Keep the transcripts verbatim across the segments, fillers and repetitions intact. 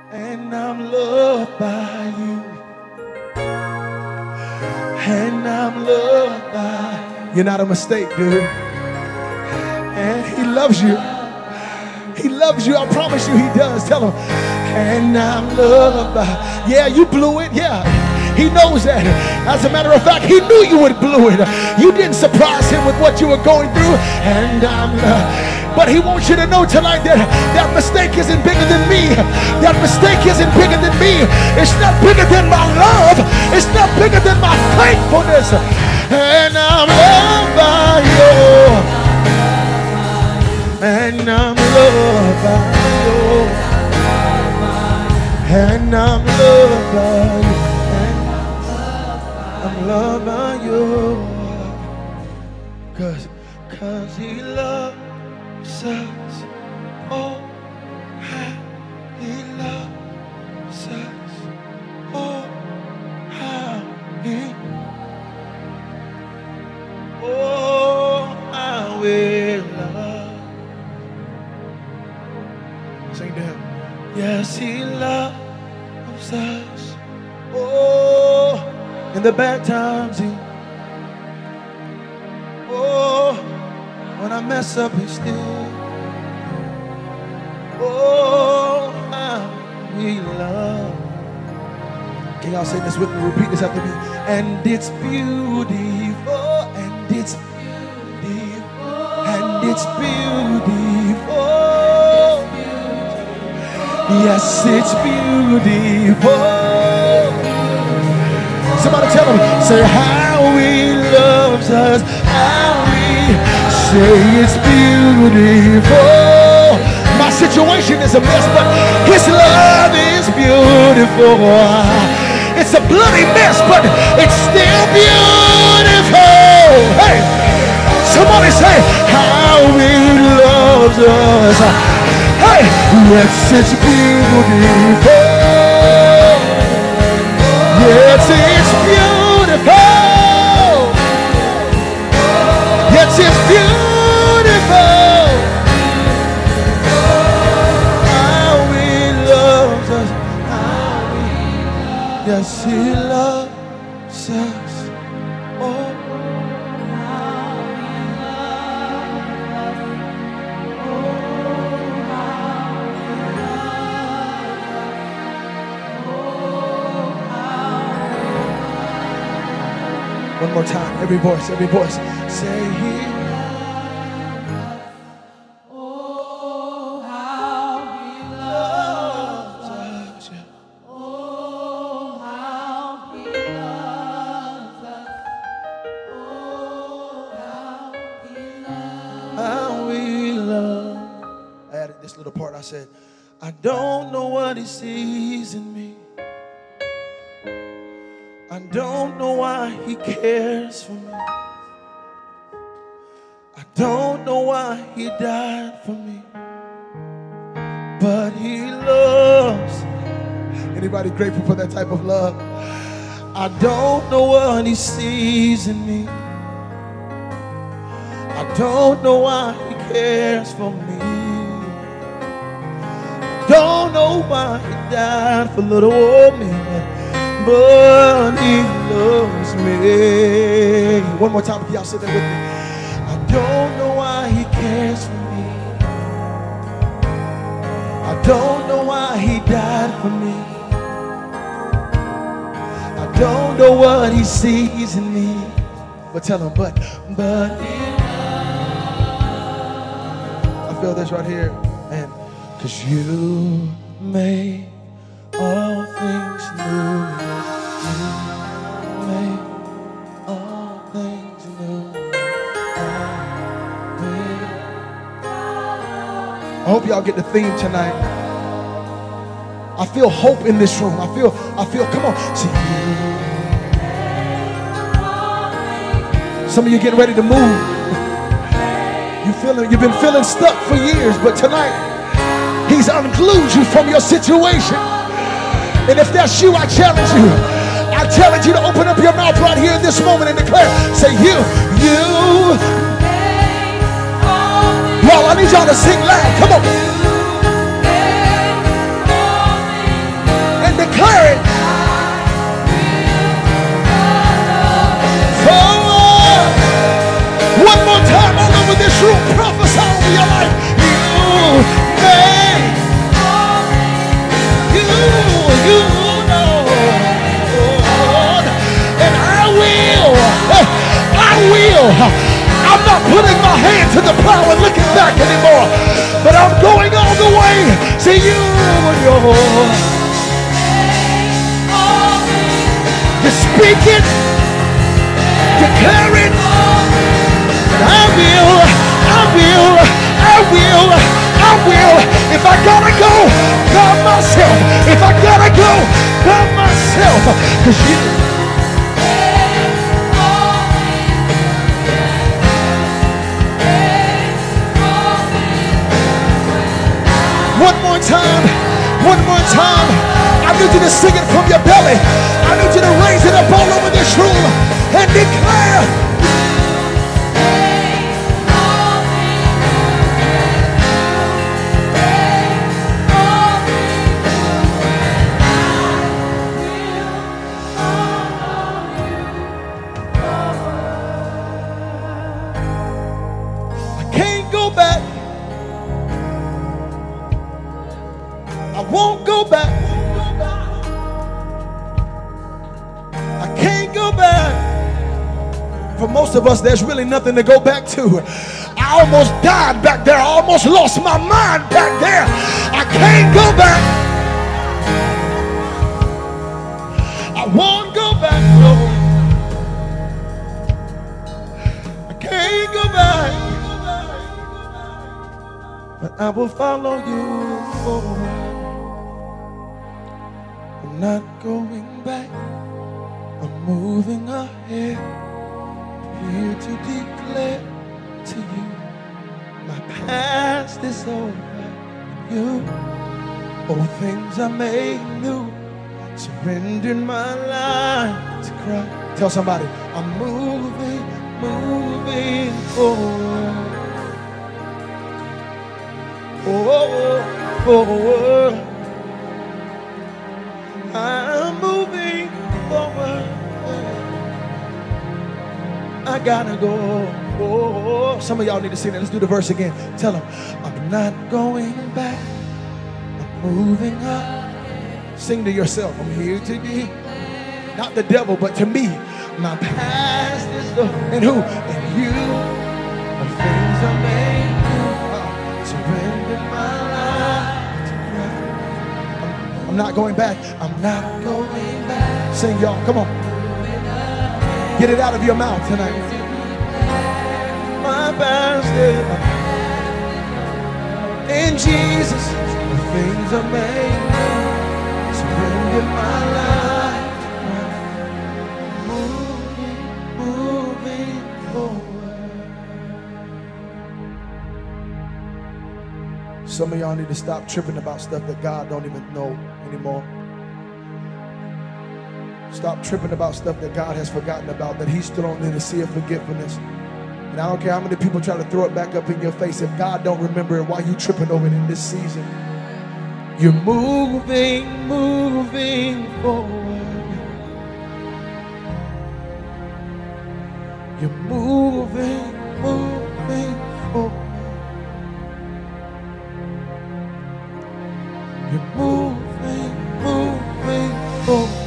And I'm loved by you. And I'm loved by you. You're not a mistake, dude. And he loves you. He loves you. I promise you he does. Tell him. And I'm loved by. Yeah, you blew it. Yeah. He knows that. As a matter of fact, he knew you would blow it. You didn't surprise him with what you were going through. And I'm loved. But he wants you to know tonight that that mistake isn't bigger than me. That mistake isn't bigger than me. It's not bigger than my love. It's not bigger than my faithfulness. And I'm loved by you. And I'm loved by you. And I'm loved by you. And I'm loved by you. Cause, cause he loves us. Oh, how he loves us. Oh, how he. Oh, how we love. Sing to him. Yes, he loves us. Oh, in the bad times he. Oh, when I mess up, he still. Oh, how we love. Can y'all say this with me? Repeat this after me. And it's beautiful, and it's beautiful, and it's beautiful. Yes, it's beautiful. Somebody tell him, say how he loves us, how we say it's beautiful. My situation is a mess, but his love is beautiful. It's a bloody mess, but it's still beautiful. Hey, somebody say how he loves us. Hey, yes, it's beautiful. Yes, it's beautiful. Yes, it's beautiful. How he loves us. How he, yes, he loves us. Oh, how he loves us. Oh, how he loves us. Oh, how. One more time, every voice, every voice. Say he. I said, I don't know what he sees in me. I don't know why he cares for me. I don't know why he died for me. But he loves. Anybody grateful for that type of love? I don't know what he sees in me. I don't know why he cares for me. Don't know why he died for little old me, but he loves me. One more time, y'all sit there with me. I don't know why he cares for me. I don't know why he died for me. I don't know what he sees in me. But tell him, but, but I feel this right here, man. Cause you made all things new. You made all things new. I hope y'all get the theme tonight. I feel hope in this room. I feel, I feel, come on. See, some of you getting ready to move. You feeling, you've been feeling stuck for years, but tonight, he's unglued you from your situation. And if that's you, I challenge you. I challenge you to open up your mouth right here in this moment and declare, say you, you. Y'all, I need y'all to sing loud. Come on. the plow and looking back anymore. But I'm going all the way to you and yours. You speak it, declare it, and I will, I will, I will, I will. If I gotta go, God myself. If I gotta go, God myself. Cause you one more time, one more time. I need you to sing it from your belly. I need you to raise it up all over this room and declare. I can't go back. I won't go back. I can't go back. For most of us, there's really nothing to go back to. I almost died back there. I almost lost my mind back there. I can't go back. I won't go back, no. I can't go back. But I will follow you forward. I'm not going back. I'm moving ahead. Here to declare to you, my past is over. You, all things are made new. Surrendered my life to Christ. Tell somebody, I'm moving, moving forward. Forward, forward. I'm moving forward. I gotta go. Oh, some of y'all need to sing that. Let's do the verse again. Tell them, I'm not going back. I'm moving up. Sing to yourself. I'm here to be. Not the devil, but to me. My past is the. And who? And you. The things are made new. Surrender my life to Christ. I'm, I'm not going back. I'm not going back. Sing, y'all. Come on. Get it out of your mouth tonight. My past is in Jesus. The things are made new. Surrender my life to moving, moving forward. Some of y'all need to stop tripping about stuff that God don't even know anymore. Stop tripping about stuff that God has forgotten about, that he's thrown in the sea of forgetfulness. And I don't care how many people try to throw it back up in your face. If God don't remember it, why you tripping over it in this season? You're moving, moving forward. You're moving, moving forward. You're moving, moving forward.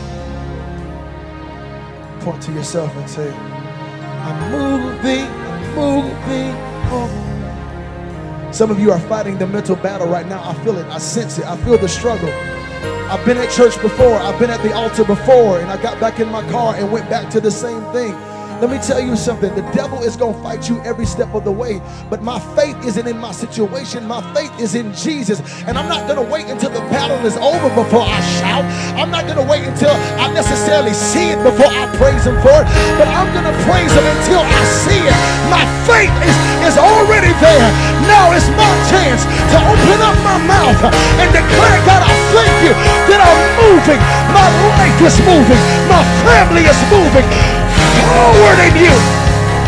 Point to yourself and say, I'm moving, I'm moving forward. Some of you are fighting the mental battle right now. I feel it, I sense it, I feel the struggle. I've been at church before, I've been at the altar before, and I got back in my car and went back to the same thing. Let me tell you something, the devil is going to fight you every step of the way, but my faith isn't in my situation, my faith is in Jesus, and I'm not going to wait until the battle is over before I shout. I'm not going to wait until I necessarily see it before I praise him for it, but I'm going to praise him until I see it. My faith is, is already there. Now it's my chance to open up my mouth and declare, God, I thank you that I'm moving. My life is moving. My family is moving forward in you.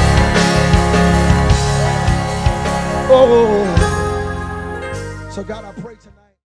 Oh, so God, I